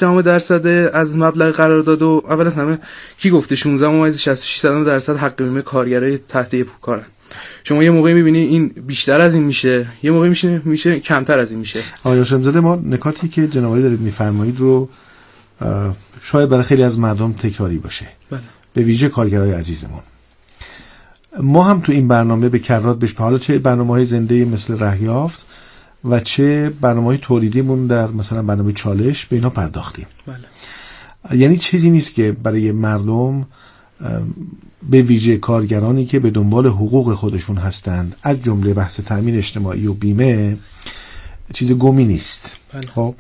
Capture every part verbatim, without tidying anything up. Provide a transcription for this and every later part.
جمع درصد از مبلغ قرارداد و اول از همه کی گفته شانزده ممیز شصت و شش درصد حق بیمه کارگرای تحت کارن؟ شما یه موقعی می‌بینی این بیشتر از این میشه، یه موقعی میشه میشه کمتر از این میشه. آقای هاشم‌زاده، ما نکاتی که جناب عالی دارید می‌فرمایید رو شاید برای خیلی از مردم تکراری باشه. بله. به ویژه کارگرای عزیزمون. ما هم تو این برنامه به کرات بهش حالا چه برنامه‌های زنده مثل رهیافت و چه برنامه‌های تولیدیمون در مثلا برنامه چالش به اینا پرداختیم. بله. یعنی چیزی نیست که برای مردم به ویژه کارگرانی که به دنبال حقوق خودشون هستند از جمله بحث تامین اجتماعی و بیمه چیز گمی نیست. بله. خب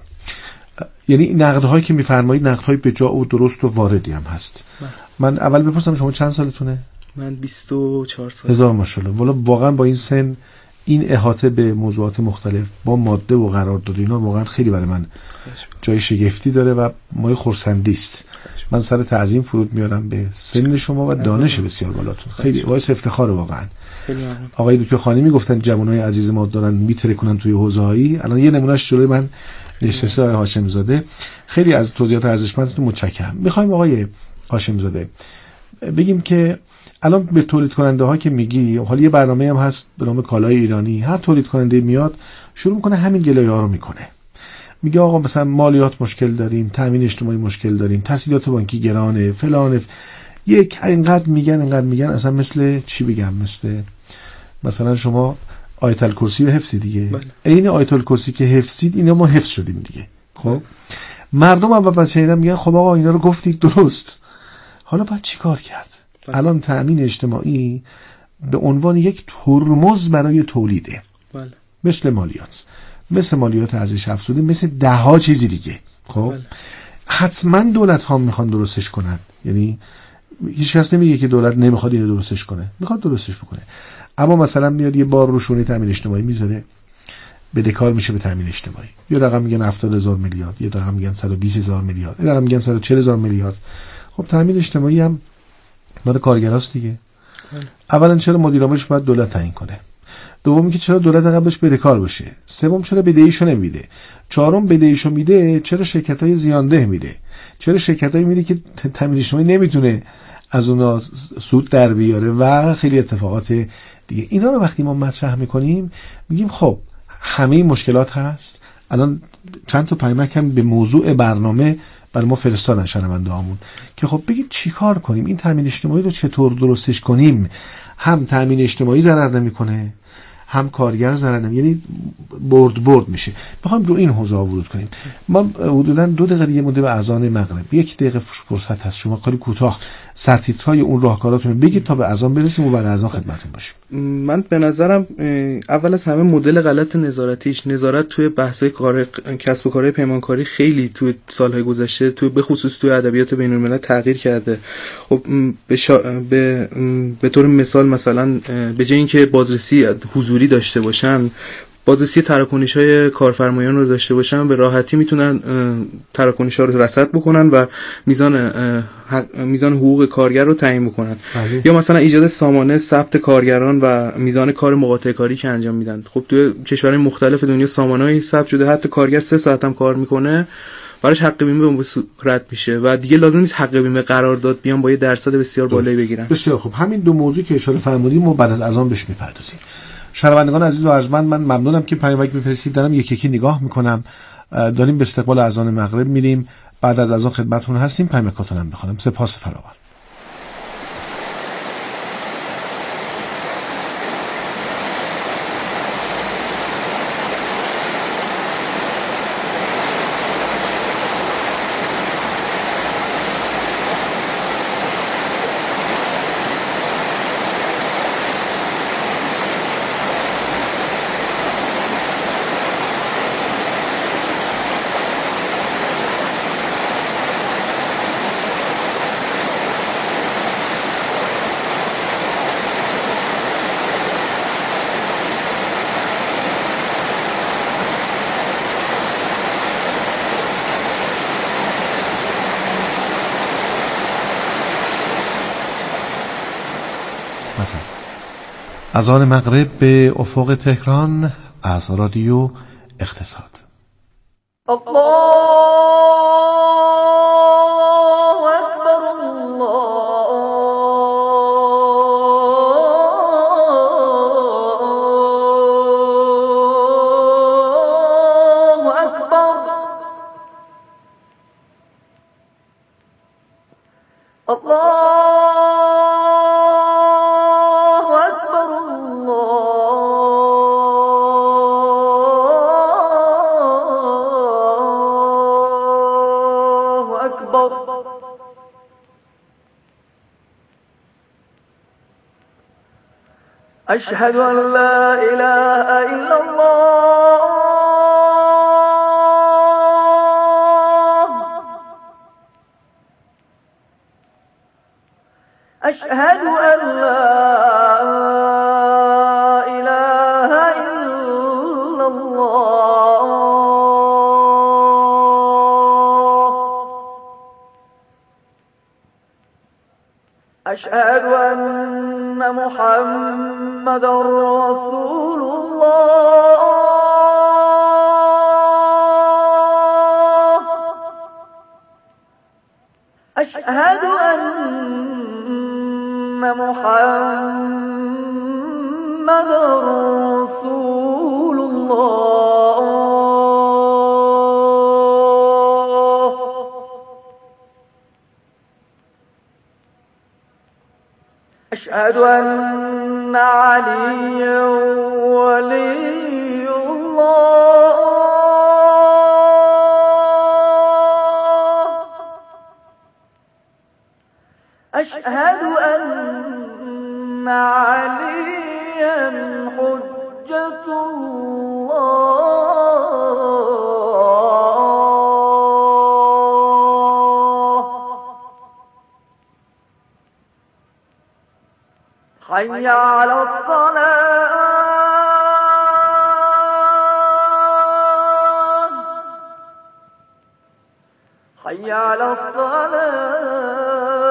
یعنی نقدهایی که میفرمایید نقدهای به جا و درست و واردی هم هست. بله. من اول بپرسم شما چند سالتونه؟ من بیست و چهار سال. هزار ماشاءالله. والا واقعا با این سن این احاطه به موضوعات مختلف با ماده و قرارداد اینا واقعا خیلی برای من جای شگفتی داره و مایه خرسندی است. من سر تعظیم فرود میارم به سن شما و دانش بسیار بالاتون. خیلی باعث افتخار واقعا. آقای دکتر خانی میگفتن جوانای عزیز ما دارن میتره کنن توی حوزه‌ای. الان یه نمونهش جلوی من نشسته آقای هاشم زاده. خیلی از توضیحات ارزشمندتون متشکرم. میخوایم آقای هاشم زاده بگیم که الان به تولید کننده ها که میگی، حالا یه برنامه هم هست به نام کالای ایرانی، هر تولید کننده میاد شروع میکنه همین گلایه ها رو میکنه، میگه آقا مثلا مالیات مشکل داریم، تامین اجتماعی مشکل داریم، تسهیلات بانکی گرانه فلان، یک اینقدر میگن اینقدر میگن اصلا مثل چی بگم، مثل مثلا شما آیت الکرسی رو حفظی دیگه، عین آیت الکرسی که حفظید اینا ما حفظ شدیم دیگه. خب مردم هم بس شنیدن میگن خب آقا اینا رو گفتید درست، حالا باید چی کار کرد؟ بله. الان تامین اجتماعی به عنوان یک ترمز برای تولیده. بله. مثل مالیات، مثل مالیات ارزش افزوده، مثل ده ها چیزی دیگه. خب بله. حتما دولت ها میخوان درستش کنن، یعنی هیچ کس نمیگه که دولت نمیخواد اینو درستش کنه، میخواد درستش بکنه، اما مثلا میاد یه بار روشونه تامین اجتماعی میذاره، بدهکار میشه به تامین اجتماعی، یه رقم میگن هفتاد هزار میلیارد، یه رقم میگن صد و بیست هزار میلیارد، یه رقم میگن صد و چهل هزار میلیارد. خب تامین اجتماعی هم برای کارگراست دیگه. اولا چرا مدیرعاملش باید دولت تعیین کنه؟ دوم که چرا دولت قبلش بدهکار باشه؟ سوم چرا بدهیشو نمیده؟ چهارم بدهیشو میده چرا شرکت‌های زیانده میده؟ چرا شرکت‌هایی میده که تامین اجتماعی نمیتونه از اونها سود در بیاره و خیلی اتفاقات دیگه. اینا رو وقتی ما مطرح میکنیم میگیم خب همه مشکلات هست. الان چند تا پیامک هم به موضوع برنامه برای ما فرستادن شنونده هامون که خب بگید چی کار کنیم، این تامین اجتماعی رو چطور درستش کنیم، هم تامین اجتماعی ضرر نمیکنه هم کارگر ضرر نمیکنه، یعنی برد برد میشه. میخوایم رو این حوزه ورود کنیم. ما حدودا دو دقیقه دیگه مونده به اذان مغرب، یک دقیقه فرصت هست، شما خیلی کوتاه سرتیترهای اون راهکاراتون بگید تا به اذان برسیم و بعد اذان خدمتتون باشیم. من به نظرم اول از همه مدل غلط نظارتیش، نظارت توی بحث‌های کار کسب و کارهای پیمانکاری خیلی توی سالهای گذشته توی به خصوص توی ادبیات بین‌الملل تغییر کرده. خب به, شا... به به طور مثال مثلا به جای اینکه بازرسی حضوری داشته باشن، بازرسی تراکنش‌های کارفرمایان رو داشته باشن، به راحتی میتونن تراکنش‌ها رو رصد بکنن و میزان میزان حقوق کارگر رو تعیین بکنن. بله. یا مثلا ایجاد سامانه ثبت کارگران و میزان کار مقاطعه کاری که انجام میدن. خب توی کشورهای مختلف دنیا سامانه‌ای ثبت شده حتی کارگر سه ساعت هم کار میکنه براش حق بیمه به صورت میشه و دیگه لازم نیست حق بیمه قرارداد بیان با یه درصد بسیار بالایی بگیرن. بسیار خوب، همین دو موضوع که اشاره فرمودیم ما بعد از اذان بهش میپردازیم. شنوندگان عزیز و ارجمند، من ممنونم که پیامک میفرستید، دارم یکی یکی نگاه میکنم. داریم به استقبال اذان مغرب میریم، بعد از اذان خدمتتون هستیم، پیامکاتون هم بخونم. سپاس فراوان. اذان مغرب به افق تهران از رادیو اقتصاد. الله الله أكبر الله أكبر أشهد أن لا إله إلا الله أشهد أن لا إله إلا الله أشهد أن محمد رسول الله أشهد أن محمد رسول الله أشهد أن عليا ولي الله أشهد أن عليا حجة الله حي على الصلاة حي على الصلاة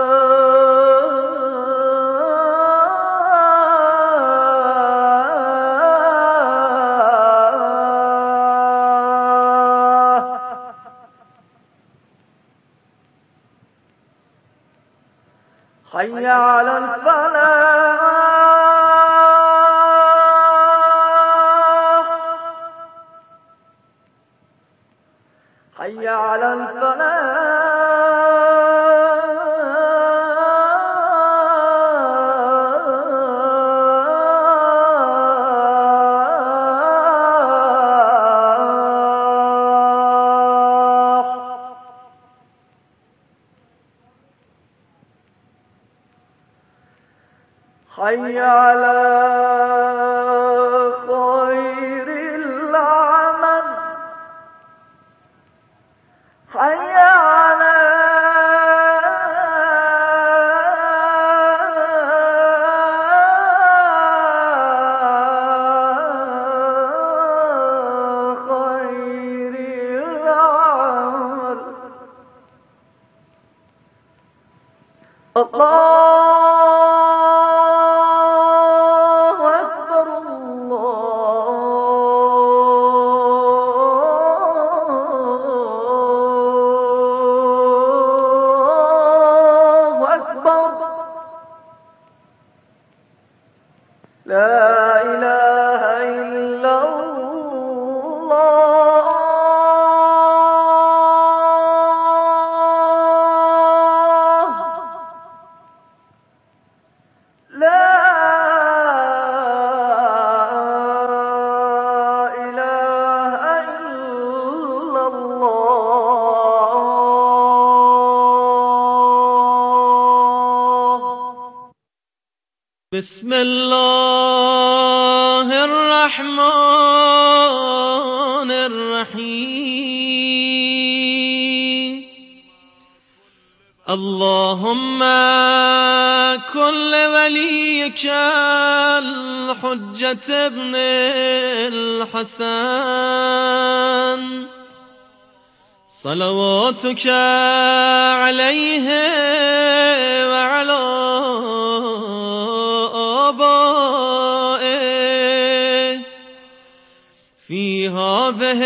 حي على الفلاح حي على حي على خير العمل حي على خير العمل الله لا إله إلا الله لا إله إلا الله بسم الله الرحمن الرحيم اللهم كن لوليك الحجة ابن الحسن صلواتك عليه وعلى آبائه في هذه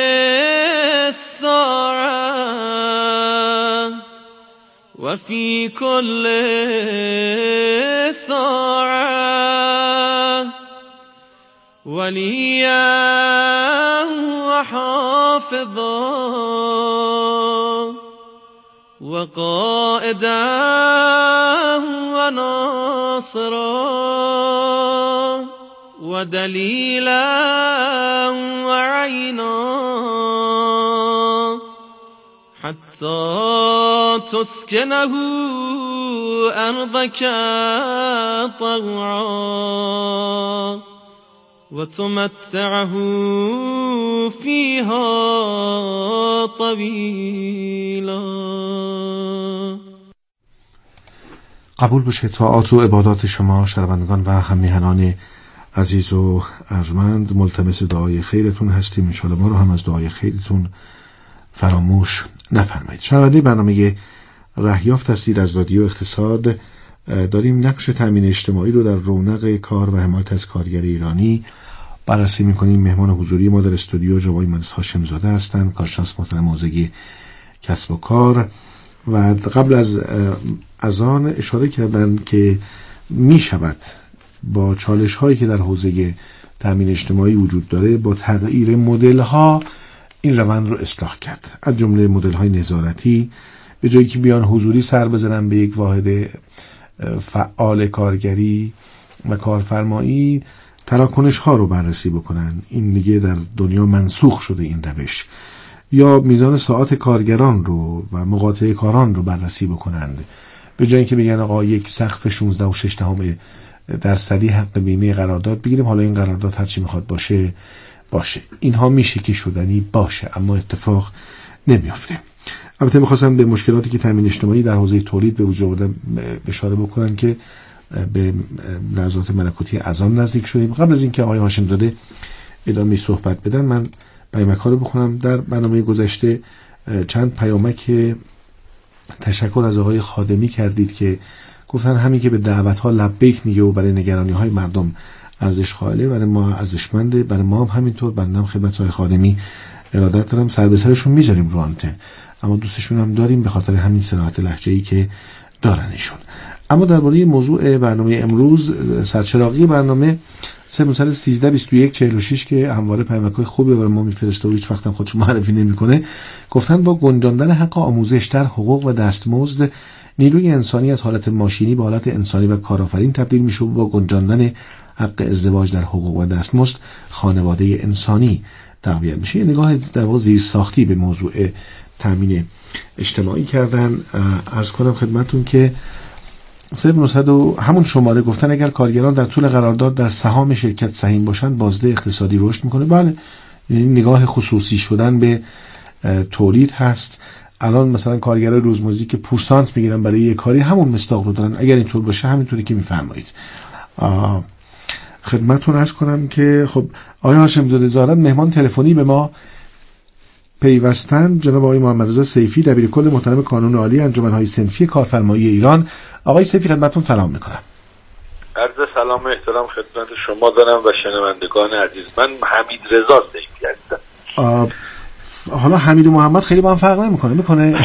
الساعة وفي كل ساعة وليا وحافظا وقائدا وناصرا ودليلا وعينا حتى تسكنه أرضك طوعا وتمتعه فيها طويلا. قبول بشه طاعات و عبادات شما شنوندگان و هم‌میهنان عزیز و ارجمند. ملتمس دعای خیرتون هستیم. انشاءالله ما رو هم از دعای خیرتون فراموش نفرمایید. شنونده برنامه رهیافت هستید از رادیو اقتصاد. داریم نقش تامین اجتماعی رو در رونق کار و حمایت از کارگر ایرانی بررسی می‌کنیم. مهمان حضوری ما در استودیو جناب مهندس هاشم زاده هستند، کارشناس محترم حوزه کسب و کار، و قبل از از آن اشاره کردن که می شود با چالش هایی که در حوزه تامین اجتماعی وجود داره با تغییر مدل ها این روند رو اصلاح کرد. از جمله مدل های نظارتی، به جایی که بیان حضوری سر بزنن به یک واحد فعال کارگری و کارفرمایی، تراکنش ها رو بررسی بکنن. این دیگه در دنیا منسوخ شده این روش. یا میزان ساعات کارگران رو و مقاطعه کاران رو بررسی بکنند، به جای اینکه بگن آقا یک سقف شانزده و شش دهم درصدی حق بیمه قرارداد بگیریم، حالا این قرارداد هر چی میخواد باشه باشه. اینها میشه که شدنی باشه، اما اتفاق نمیافته. البته میخواستم به مشکلاتی که تامین اجتماعی در حوزه تولید به وجود آورده اشاره بکنن که به لحظات ملکوتی اذان نزدیک شدیم. قبل از اینکه آقای هاشم زاده ادامه صحبت بدن، من پیامک ها رو بخونم. در برنامه گذشته چند پیامک تشکر از آقای خادمی کردید که گفتن همین که به دعوت ها لبیک میگه و برای نگرانی های مردم ارزش قائله، برای ما ارزشمنده، برای ما هم همینطور. بندم خدمت آقای خادمی ارادت دارم، سر به سرشون میذاریم رو آنتن، اما دوستشون هم داریم به خاطر همین صراحت لهجه‌ای که دارنشون. اما درباره موضوع برنامه امروز، سرچراغی برنامه صفر سیزده بیست و یک چهل و شش که همواره پیامک‌های خوبی برای ما میفرسته و هیچ وقت هم خودش معرفی نمی‌کنه، گفتن با گنجاندن حق آموزش در حقوق و دستمزد، نیروی انسانی از حالت ماشینی به حالت انسانی و کارآفرین تبدیل میشه و با گنجاندن حق ازدواج در حقوق و دستمزد خانواده انسانی تقویت میشه. یه نگاه در واقع زیر ساختی به موضوع تامین اجتماعی کردن. عرض کنم خدمتون که صفر نهصد و همون شماره گفتن اگر کارگران در طول قرارداد در سهام شرکت سهیم باشند بازده اقتصادی رشد میکنه. بله، یعنی نگاه خصوصی شدن به تولید هست. الان مثلا کارگرای روزمزدی که پورسانت میگیرن برای یک کاری همون مصداق رو دارن. اگر اینطور باشه همینطوری که میفرمایید. خدمتتون عرض کنم که خب آقای هاشم زاده ظاهرا مهمان تلفنی به ما پیوستن. جناب آقای محمد رضا سیفی، دبیر کل محترم کانون عالی انجمن‌های صنفی کارفرمایی ایران. آقای سیفی خدمتتون سلام میکنم. عرض سلام و احترام خدمت شما دارم و شنوندگان عزیز. من حمید رضا سیفی هستم. حالا حمید و محمد خیلی با هم فرق نمیکنه میکنه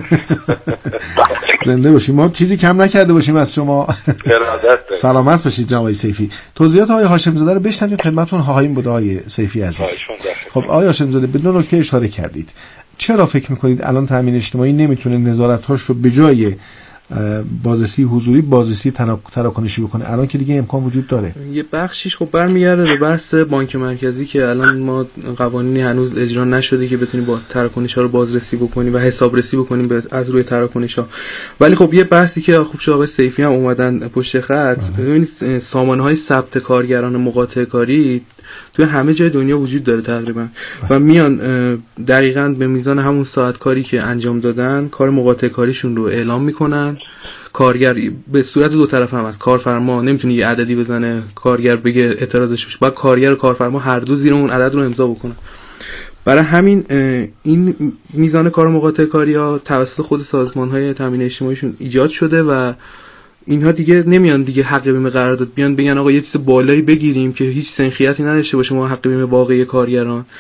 زنده باشیم، ما چیزی کم نکرده باشیم از شما. سلامت باشید جناب سیفی. توضیحات آقای هاشم زاده رو بشنویم خدمتتون خواهیم بود. آقای سیفی عزیز، خب آقای هاشم زاده به دو نکته اشاره کردید. چرا فکر میکنید الان تامین اجتماعی نمیتونه نظارت‌هاش رو به جای بازرسی حضوری بازرسی تراکنشی بکنه، الان که دیگه امکان وجود داره؟ یه بخشیش خب برمیگرده به بحث بانک مرکزی که الان ما قوانینی هنوز اجرا نشده که بتونیم با تراکنش‌ها رو بازرسی بکنیم و حسابرسی بکنیم به از روی تراکنش‌ها. ولی خب یه بحثی که خوب شد آقای سیفی هم اومدن پشت خط، ببینید سامانه‌های ثبت کارگران مقاطعه کاری توی همه جای دنیا وجود داره تقریبا و میان دقیقاً به میزان همون ساعت کاری که انجام دادن کار مقاطعه کاریشون رو اعلام میکنن. کارگر به صورت دو طرفه هم هست، کارفرما نمیتونه یه عددی بزنه کارگر بگه اعتراضش بشه، باید کارگر و کارفرما هر دو زیر اون عدد رو امضا بکنن. برای همین این میزان کار مقاطعه کاری ها توسط خود سازمان‌های تامین اجتماعیشون ایجاد شده و اینها دیگه نمیان دیگه حق بیمه قرارداد بیان بگن آقا یه چیز بالایی بگیریم که هیچ سنخیتی نداشته باشه ما حق بیمه واقعی کارگران.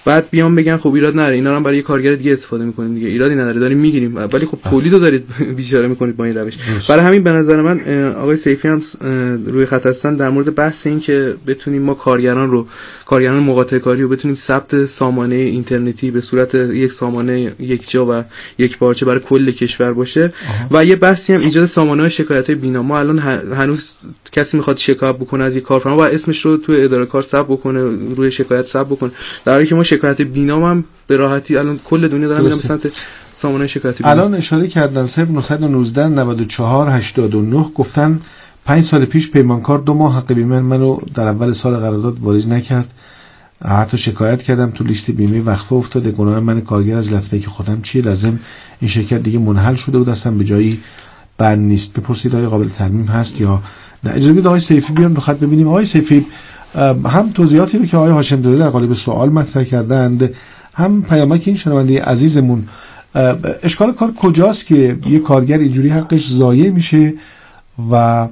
بعد بیان بگن خب ایراد نداره، اینا رو هم برای یه کارگر دیگه استفاده می‌کنیم دیگه، ایرادی نداره داریم می‌گیریم، ولی خب تولیدو دارید بیچاره می‌کنید با این روش. برای همین به نظر من آقای سیفی هم روی خط هستن در مورد بحث این که بتونیم ما کارگران رو کارگران مقاطعه کاری رو بتونیم ثبت سامانه اینترنتی به صورت یک سامانه یک جا و یک پارچه برای کل کشور باشه. آه. و یه بحثی هم ایجاد سامانه‌های شکایت‌های بینا. ما الان هنوز کسی میخواد شکایت بکنه از یک کارفرما با اسمش رو توی اداره کار ثبت بکنه، روی شکایت ثبت بکنه، در حالی که ما شکایت بینا هم به راحتی الان کل دنیا دارن میرن به سمت سامانه شکایت بینا. الان اشاره کردن صفر نه یک نه نود و چهار هشتاد و نه گفتن پنج سال پیش پیمانکار دو ماه حق بیمه منو در اول سال قرارداد واریز نکرد، حتی شکایت کردم تو لیست بیمه وقفه افتاده، گناه من کارگر از لطفه که خودم چیه، لازم این شرکت دیگه منحل شده بود، اصلا به جایی بند نیست. بپرسید آیا قابل ترمیم هست یا نه. اجازه بدید آقای سیفی بیان رو خط ببینیم. آقای سیفی هم توضیحاتی رو که آقای هاشم زاده در قالب سوال مطرح کردند، هم پیامک این شنونده عزیزمون، اشکال کار کجاست که یه کارگر اینجوری حقش ضایع میشه و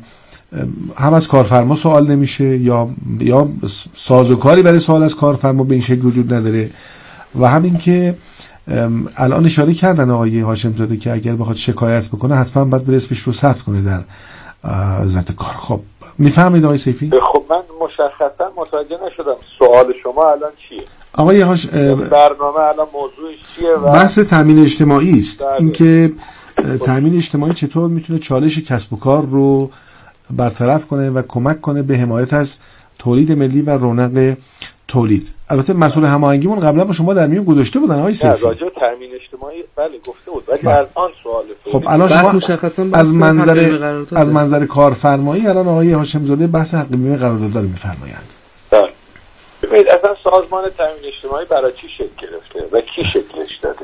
هم از کارفرما سوال نمیشه یا یا سازوکاری برای سوال از کارفرما به این شکل وجود نداره، و همین که الان اشاره کردن آقای هاشم زاده که اگر بخواد شکایت بکنه حتما باید بره اسمش رو ثبت کنه در وزارت کار. خب میفهمید آقای سیفی؟ خب من مشخصا متوجه نشدم سوال شما الان چیه آقای هاش برنامه الان موضوعش چیه؟ و بحث تامین اجتماعی است. اینکه تامین اجتماعی چطور میتونه چالش کسب و کار رو برطرف کنه و کمک کنه به حمایت از تولید ملی و رونق تولید. البته مسئول هماهنگیمون قبلا با شما در میون گذاشته بودن آقای سیفی. راجع به تامین اجتماعی بله گفته بود، ولی الان سوال خب الان شما از منظر از منظر کارفرمایی الان آقای هاشم زاده بحث حق بیمه قرارداد رو میفرمایند. بله. ببینید اصلا سازمان تامین اجتماعی برای چی شکل گرفته و کی شکلش داده؟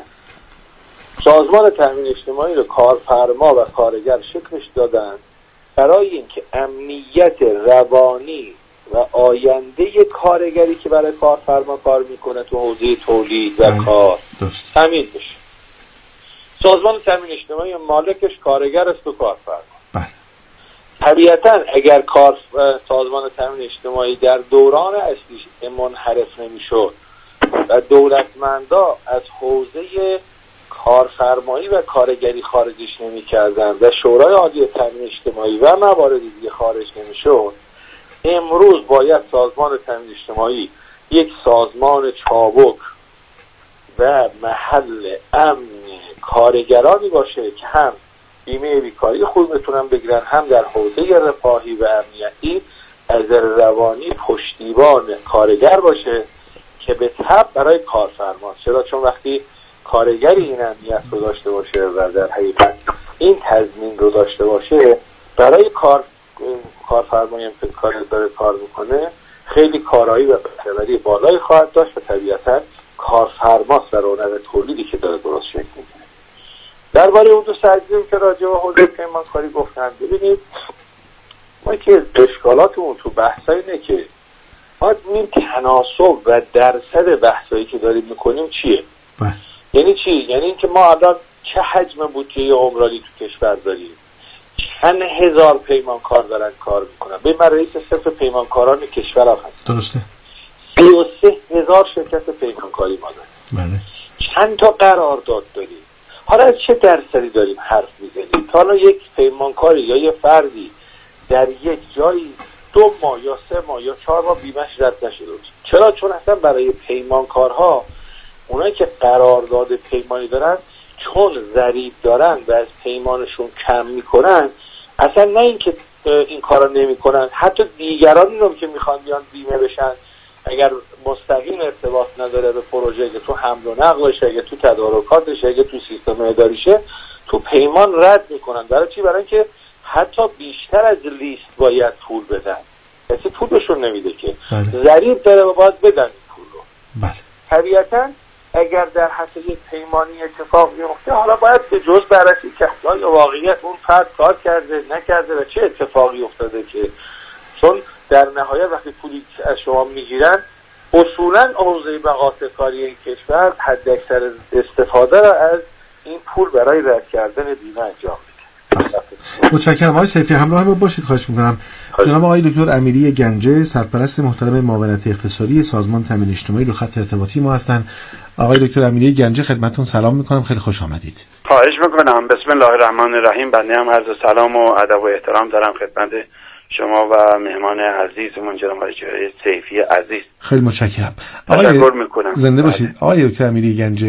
سازمان تامین اجتماعی رو کارفرما و کارگر شکلش دادن برای اینکه امنیت روانی و آینده کارگری که برای کارفرما کار میکنه تو حوزه تولید و کار تامین بشه. سازمان تامین اجتماعی مالکش کارگر است و کارفرما. طبیعتا اگر کار سازمان تامین اجتماعی در دوران اصلیش منحرف نمیشد و دولتمندا از حوزه کارفرمایی و کارگری خارجش نمی‌کردن و شورای عالی تامین اجتماعی و موارد دیگه خارج نمی‌شد، امروز باید سازمان تامین اجتماعی یک سازمان چابک و محل امن کارگرانی باشه که هم بیمه بیکاری خوب بتونن بگیرن، هم در حوزه رفاهی و امنیتی از روانی پشتیبان کارگر باشه که به تبع برای کارفرما. چرا؟ چون وقتی کارگری این امنیت رو داشته باشه و در حقیقت این تضمین رو داشته باشه، برای کار کارفرمایی هم که کار داره کار میکنه خیلی کارایی و بهره‌وری بالایی خواهد داشت و طبیعتا کارفرماست و رونق تولیدی که داره درست شکل میگیره. درباره اون دو سرگیری که راجع به حوزه پیمانکاری گفتن، ببینید ما که اشکالاتمون تو بحثا اینه که ما این تناسب و درصد بحثایی که داریم میکنیم چیه؟ بس. یعنی چی؟ یعنی اینکه ما الان چه حجم بودجه عمرانی تو کشور داریم، چند هزار پیمانکار دارن کار میکنن. به من رئیس صف پیمانکاران کشور هم هست. درسته. سی و سه هزار شرکت پیمانکاری ما داریم. بله. چند تا قرارداد داریم. حالا از چه درصدی داریم حرف میزنیم؟ تا حالا یک پیمانکاری یا یه فردی در یک جایی دو ماه یا سه ماه یا چهار ماه بیمه‌اش رد نشده بود. چرا؟ چون اصلا برای پیمانکارها، اونایی که قرارداد پیمانی دارن، چون ضریب دارن و از پیمانشون کم میکنن، اصلا نه اینکه این کارا نمیکنن، حتی دیگرانی رو که میخوان بیان بیمه بشن، اگر مستقیم ارتباط نداره به پروژه، اگه تو حمل و نقلش، اگه تو تدارکاتش، اگه تو سیستم اداریشه، تو پیمان رد میکنن. برای چی؟ برای اینکه حتی بیشتر از لیست باید پول بدن، کسی پولشون نمیده که ضریب داره و باید بدن این پول رو. بله. طبیعتاً اگر در حتی یک پیمانی اتفاق بیفته، حالا باید به جز بررسی که یا واقعیت اون فرد کار کرده نکرده و چه اتفاقی افتاده، که چون در نهایت وقتی پولی از شما میگیرن اصولاً حوزه مقاطع کاری این کشور حد اکثر استفاده را از این پول برای رد کردن بیمه انجام میده. متشکرم آقای سیفی، همراه ما باشید خواهش میکنم. جناب آقای دکتر امیری گنجه، سرپرست محترم معاونت اقتصادی سازمان تامین اجتماعی، رو خط ارتباطی ما هستند. آقای دکتر امیری گنجه خدمتتون سلام میکنم، خیلی خوش آمدید. خواهش میکنم. بسم الله الرحمن الرحیم. بنده هم عرض سلام و ادب و احترام دارم خدمت شما و مهمان عزیزمون جناب آقای سیفی عزیز. خیلی متشکرم. تشکر میکنم. زنده باشید. آقای دکتر امیری گنجه،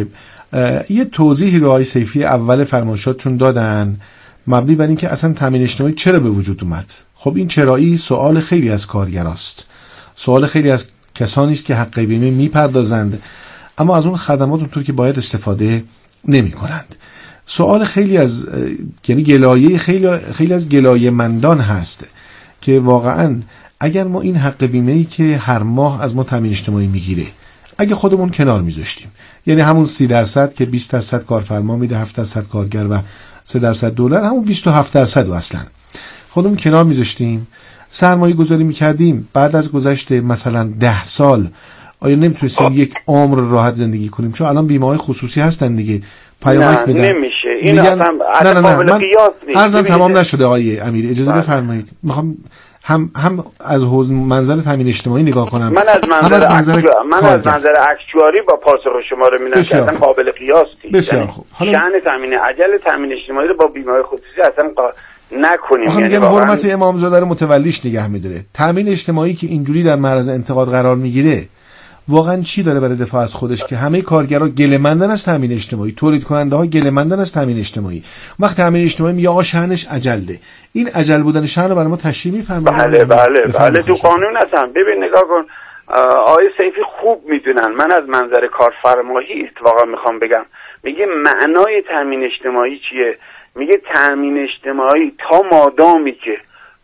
یه توضیحی رو آقای سیفی اول فرمایشاتون دادن مبنی بر اینکه اصلا تامین اجتماعی چرا به وجود اومد. خب این چرایی سوال خیلی از کارگراست، سوال خیلی از کسانی است که حق بیمه میپردازند اما از اون خدمات اونطور که باید استفاده نمی کنند. سوال خیلی از یعنی گلایه خیلی خیلی از گلایه مندان هست که واقعا اگر ما این حق بیمه‌ای که هر ماه از ما تامین اجتماعی میگیره اگه خودمون کنار میذاشتیم، یعنی همون سی درصد که بیست درصد کارفرما میده، هفت درصد کارگر و سه درصد دولت، همون بیست و هفت درصد و اصلا خودمون کنار میذاشتیم، سرمایه گذاری میکردیم، بعد از گذشت مثلا ده سال آیا نمیتونستیم یک عمر راحت زندگی کنیم؟ چون الان بیمه های خصوصی هستن دیگه، پیامک میدن. نه نمیشه این اصلا نه نه نه من قیاس نیست. عرضم تمام نشده آقای امیری، اجازه بفرمایید. میخوام هم هم از حوزه منظر تامین اجتماعی نگاه کنم، من از منظر, از منظر اکچو... من از منظر اکچواری با پاسخ شما رو میدم که اصلا قابل قیاس نیست. بسیار خوب. حالا شأن تامین عجل تامین اجتماعی رو با بیمه های خصوصی اصلا قا... نکنیم. یعنی حرمت امامزاده رو متولیش نگه میداره. تامین اجتماعی که اینجوری در معرض انتقاد قرار میگیره واقعا چی داره برای دفاع از خودش که همه کارگرها گله‌مندن از تامین اجتماعی، تولید کننده ها گله‌مندن از تامین اجتماعی. وقتی تامین اجتماعی میگه آقا شأنش عجله، این عجل بودن شأن رو برای ما تشریح می‌فرمایید؟ بله بله بله تو قانون هستن. ببین نگاه کن آقای سیفی خوب میدونن، من از منظر کارفرمایی اتفاقا میخوام بگم. میگه معنای تامین اجتماعی چیه؟ میگه تامین اجتماعی تا مادامی که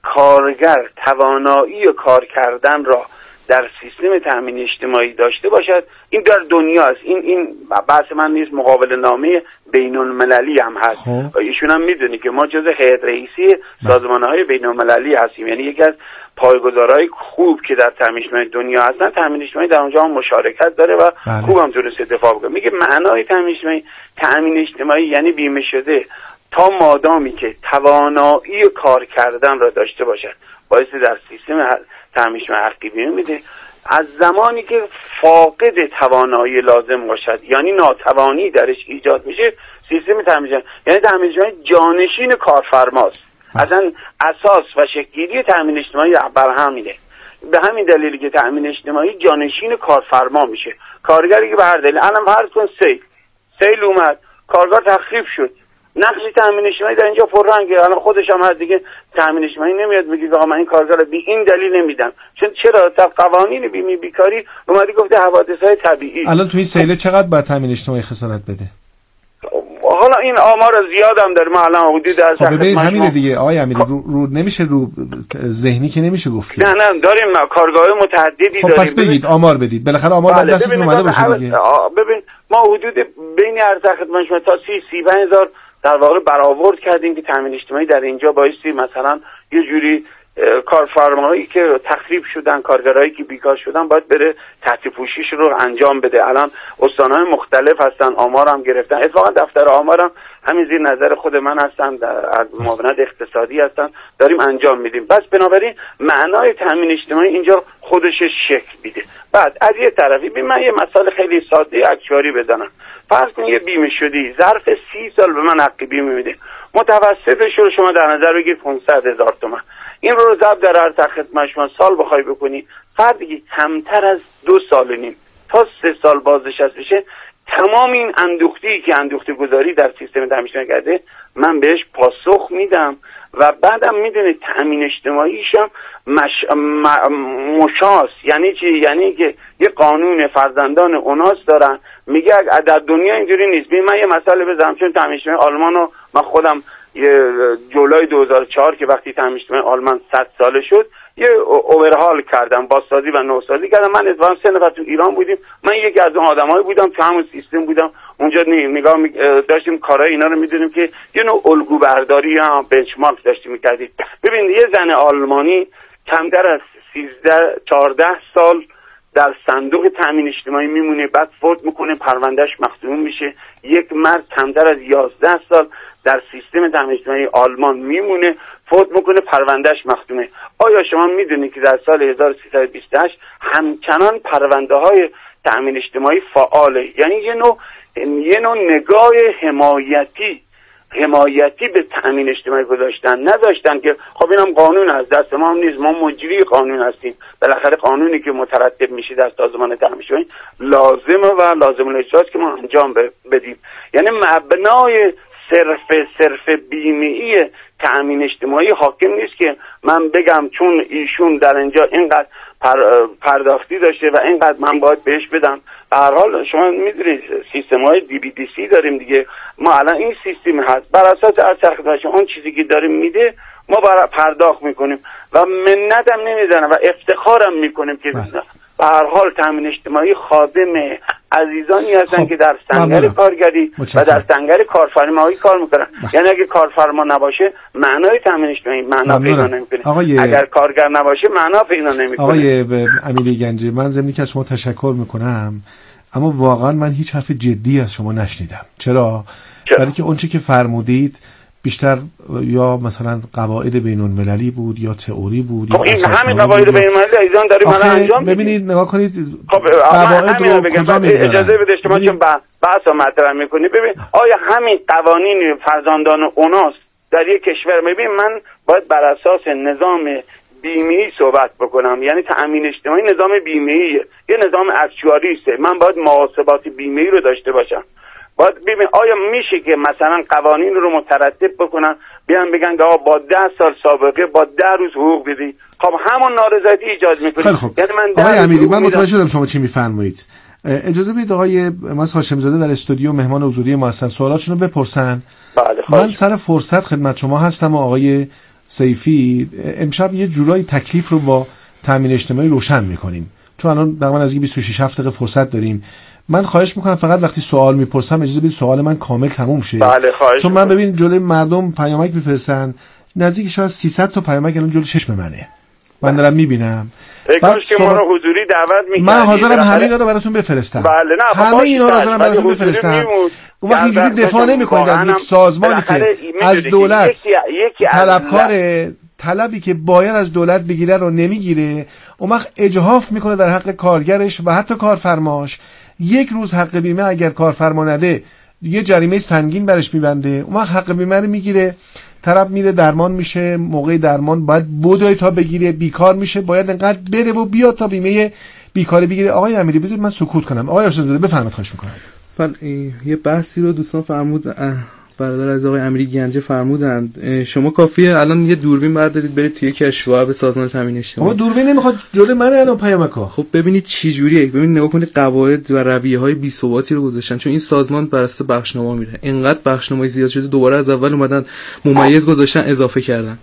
کارگر توانایی کار کردن را در سیستم تامین اجتماعی داشته باشد، این در دنیا است. این این بحث من نیست، مقابل نامه بین المللی هم هست. خب. ایشون هم میدونی که ما جز هیئت رئیسی سازمان‌های بین المللی هستیم، یعنی یکی از پایه‌گذارهای خوب که در تامین اجتماعی دنیا هستن. تامین اجتماعی در اونجا هم مشارکت داره و بله. خوب هم تونست دفاع کنه. میگه معنای تامین اجتماعی تامین اجتماعی یعنی بیمه شده تا مادامی که توانایی کار کردن را داشته باشد، باعث در سیستم تامین اجتماعی حقی بیمه میده. از زمانی که فاقد توانایی لازم باشد یعنی ناتوانی درش ایجاد میشه، سیستم تامین اجتماعی یعنی تامین اجتماعی جانشین کارفرماست. اصلا اساس و شکل‌گیری تامین اجتماعی بر همینه. به همین دلیلی که تامین اجتماعی جانشین کارفرما میشه. کارگری که به هر دلیل، الان فرض کن سیل سیل اومد، کارگر تخریب شد، نقش تامین اجتماعی در اینجا پررنگه. الان خودش هم هست دیگه، تامین اجتماعی نمیاد میگه آقا من این کارگر رو بی این دلیل نمیدم. چون چرا؟ تا قوانین بیمه بیکاری اومدی گفته حوادث‌های طبیعی. الان تو این سیل چقدر باید تامین اجتماعی خسارت بده؟ حالا این آمار زیاد هم داره، ما الان حدود از خب ببین همینه دیگه آقای امیری، رو, رو نمیشه رو ذهنی که نمیشه گفت. نه نه داریم کارگاه متعددی خب داریم. پس بگید آمار بدید، بالاخره آمار بعد دستتون اومده باشه دیگه. ببین ما حدود بین ارزش خدمت شما تا سی سی پنج هزار در واقع برآورد کردیم که تامین اجتماعی در اینجا بایستی مثلا یه جوری کارفرمایی که تخریب شدن، کارگرایی که بیکار شدن باید بره تحت پوشش رو انجام بده. الان استان‌های مختلف هستن، آمار هم گرفتن. اتفاقا دفتر آمار هم همین زیر نظر خود من هستن، از معاونت اقتصادی هستن، داریم انجام میدیم. بس بنابراین معنای تامین اجتماعی اینجا خودش شکل میده. بعد از یه طرفی ببین من یه مثال خیلی ساده اکچواری بزنم. فرض کن یه بیمه شدی ظرف سی سال به من حق بیمه میده، متوسطش رو شما در نظر بگیر پانصد هزار تومان. این رو ضرب در ارز خدمت شما سال بخوای بکنی، فردی که کمتر از دو سال و نیم تا سه سال بازنشسته بشه، تمام این اندوختی که اندوختی گذاری در سیستم تامین اجتماعی کرده من بهش پاسخ میدم. و بعدم میدونید تامین اجتماعیش هم مش... م... مشاس یعنی چی؟ یعنی که یه قانون فرزندان اوناس دارن. میگه در دنیا اینجوری نیست. ببین من یه مسئله بزنم، چون تامین اجتماعی آلمان رو من خودم یه جولای دو هزار و چهار که وقتی تامین اجتماعی آلمان صد ساله شد یه اوورهال کردم، بازسازی و نوسازی کردم. من اتفاقا سه نفر تو ایران بودیم، من یکی از اون آدمایی بودم تو همون سیستم بودم اونجا. نگاه داشتیم کارهای اینا رو میدونیم که یه نوع الگو برداری یا بنچمارک داشتیم میکردیم. ببین یه زن آلمانی کمتر از سیزده چهارده سال در صندوق تامین اجتماعی میمونه، بعد فوت میکنه، پروندهش مختوم میشه. یک مرد کمتر از یازده سال در سیستم تامین اجتماعی آلمان میمونه، فوت میکنه، پروندهش مختومه. آیا شما میدونید که در سال هزار و سیصد و بیست و هشت همچنان پرونده های تامین اجتماعی فعاله؟ یعنی یه نوع یه نوع نگاه حمایتی حمایتی به تامین اجتماعی گذاشتن، نذاشتن که خب اینم قانون از دست ما هم نیست، ما مجری قانون هستیم، بالاخره قانونی که مترتب میشه در سازمان تامین اجتماعی لازمه و لازم الاجراست که ما انجام بدیم. یعنی مبنای صرف صرف بیمه‌ای تامین اجتماعی حاکم نیست که من بگم چون ایشون در اینجا اینقدر پر پرداختی داشته و اینقدر من باید بهش بدم. به هر حال شما میدونید سیستم‌های دی بی دی سی داریم دیگه، ما الان این سیستم هست، بر اساس ارزش اون چیزی که داریم میده ما برای پرداخت میکنیم و منت هم نمیزنم و افتخارم میکنیم که به هر حال تامین اجتماعی خادم عزیزانی هستن خب. که در سنگر کارگری و در سنگر کارفرمایی کار میکنن. یعنی اگه کارفرما نباشه معنای تامین اجتماعی معنا پیدا نمیکنه، آقای... اگر کارگر نباشه معنا پیدا نمیکنه. آقای امیرگنجی، من ضمن که از شما تشکر میکنم، اما واقعا من هیچ حرف جدی از شما نشنیدم. چرا؟ برای که اون چی که فرمودید بیشتر یا مثلا قواعد بین المللی بود یا تئوری بود یا این همین قواعد بین المللی ایزان داریم الان انجام میدیم. ببینید نگاه کنید خب قواعد رو کجا میذارن؟ اجازه بده شما چون بحث مطرح میکنی. ببین آیا همین قوانین فرزندان اوناس در یک کشور؟ ببین من باید بر اساس نظام بیمه‌ای صحبت بکنم، یعنی تامین اجتماعی نظام بیمه‌ایه، یه نظام اکچواریسته، من باید محاسبات بیمه‌ای رو داشته باشم. باید ببین آیا میشه که مثلا قوانین رو مترتب بکنن بیان بگن که با ده سال سابقه با ده روز حقوق بدی؟ خب همون نارضایتی ایجاد میکنه. خب. یعنی من آقای امیری من متوجه شدم شما چی میفرمایید. اجازه بدید آقای ماس هاشم زاده در استودیو مهمان حضوری ما هستن، سوالاتشون رو بپرسن. بله من سر فرصت خدمت شما هستم و آقای سیفی امشب یه جورایی تکلیف رو با تامین اجتماعی روشن میکنیم، چون الان تقریبا از بیست و شش دقیقه فرصت داریم. من خواهش میکنم فقط وقتی سوال میپرسم اجازه بدید سوال من کامل تموم شه. بله خواهش. چون من ببین جلوی مردم پیامک میفرستن، نزدیک شاید سیصد تا پیامک الان جلوی چشم منه، من دارم میبینم. کاش که ما رو حضوری دعوت می‌کردید. من حاضرم همه اینا رو براتون بفرستم. بله نه همه اینا رو حاضرم براتون بفرستم. اون وقت اینجوری دفاع نمی‌کنید از یک سازمانی که از دولت طلبکار طلبی که باید از دولت بگیره رو نمیگیره، اون وقت اجحاف میکنه در حق کارگرش و حتی کارفرماش. یک روز حق بیمه اگر کارفرما نده یه جریمه سنگین برش میبنده، اون وقت حق بیمه رو میگیره، طرف میره درمان میشه، موقع درمان باید بدوی تا بگیره، بیکار میشه، باید انقدر بره و بیاد تا بیمه بیکاری بگیره. آقای امیری بذارید من سکوت کنم. آقای هاشم بفرمایید خواهش میکنم. بله یه بحثی رو دوستان فرمود، برادر از آقای امیری گنجه فرمودند شما کافیه الان یه دوربین بردارید برید توی کشور به سازمان تامین اجتماعی. اما دوربین نمیخواد جلوی منه الان پیامکا. خب ببینید چی جوریه، ببینید نگاه کنید قواعد و رویه‌های بی‌ثباتی رو گذاشتن، چون این سازمان بر اساس بخشنامه میره، اینقدر بخشنامه زیاد شده دوباره از اول اومدن ممیز گذاشتن اضافه کردن.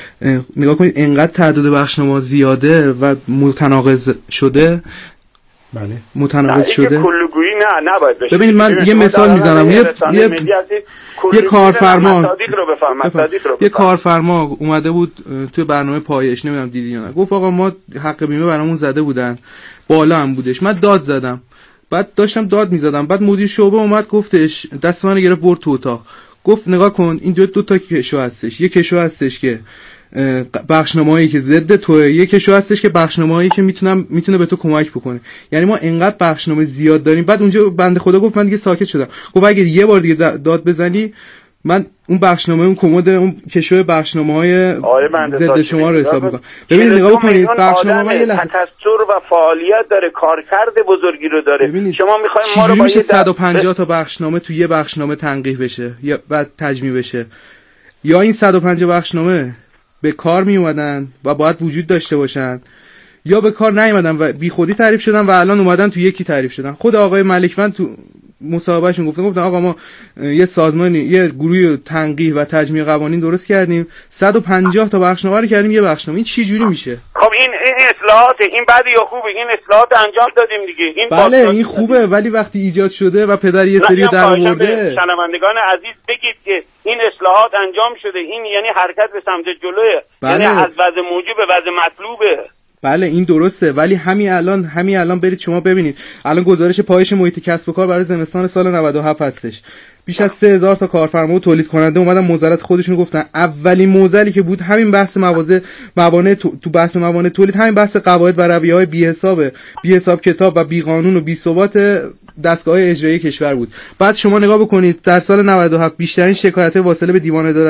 نگاه کنید اینقدر تعداد بخشنامه زیاده و متناقض شده. بله متناقض شده. کلگویی نه نباید بشه. ببینید من یه مثال میزنم، یه یه, یه کارفرما یه کارفرما اومده بود توی برنامه پایش، نمیدونم دیدی یا نه، گفت آقا ما حق بیمه برامون زده بودن، بالا هم بودش، من داد زدم، بعد داشتم داد میزدم، بعد مدیر شعبه اومد گفتش دست منو گرفت برد تو اتاق، گفت نگاه کن این دو, دو تا کشو هستش، یه کشو هستش که بخشنامه‌ای که ضد توئه، یه کشو هستش که بخشنامه‌ای که میتونم میتونه به تو کمک بکنه. یعنی ما اینقدر بخشنامه زیاد داریم. بعد اونجا بنده خدا گفت من دیگه ساکت شدم، گفت اگه یه بار دیگه داد بزنی من اون بخشنامه اون کمد اون کشو بخشنامه‌های ضد شما رو حساب می‌کنم. ببینید نگاه کنید بخشنامه یه لحظه تکثر و فعالیت داره، کارکرد بزرگی رو داره. شما می‌خواید ما رو با یه صد و پنجاه تا بخشنامه تو یه بخشنامه تنقیح بشه یا بعد تجمیع بشه، یا این صد و پنجاه بخشنامه به کار می اومدن و باید وجود داشته باشن، یا به کار نیومدن و بی خودی تعریف شدن و الان اومدن تو یکی تعریف شدن. خود آقای ملکوند تو مصاحبهشون گفتن گفتن آقا ما یه سازمانی یه گروه تنقیح و تجمیع قوانین درست کردیم، صد و پنجاه تا بخشنامه رو کردیم یه بخشنامه. این چی جوری میشه؟ خب این این اصلاحات این بعد یا خوبه، این اصلاحات انجام دادیم دیگه، این بله این خوبه، ولی وقتی ایجاد شده و پدر یه سری در آورده، شنوندگان عزیز بگید که این اصلاحات انجام شده، این یعنی حرکت به سمت جلوه، بله. یعنی از وضع موجب به وضع مطلوبه. بله این درسته، ولی همین الان همین الان برید شما ببینید الان گزارش پایش محیط کسب و کار برای زمستان سال نود و هفت هستش. بیش از سه هزار تا کارفرما و تولید کننده اومدن موزلات خودشونو گفتن. اولین موزلی که بود همین بحث موازه موانع تو, تو بحث موانع تولید همین بحث قواعد و رویه‌های بی‌حساب بی‌حساب کتاب و بی‌قانون و بی‌ثبات دستگاه اجرایی کشور بود. بعد شما نگاه بکنید در سال نود و هفت بیشترین شکایت واصله به دیوان عدالت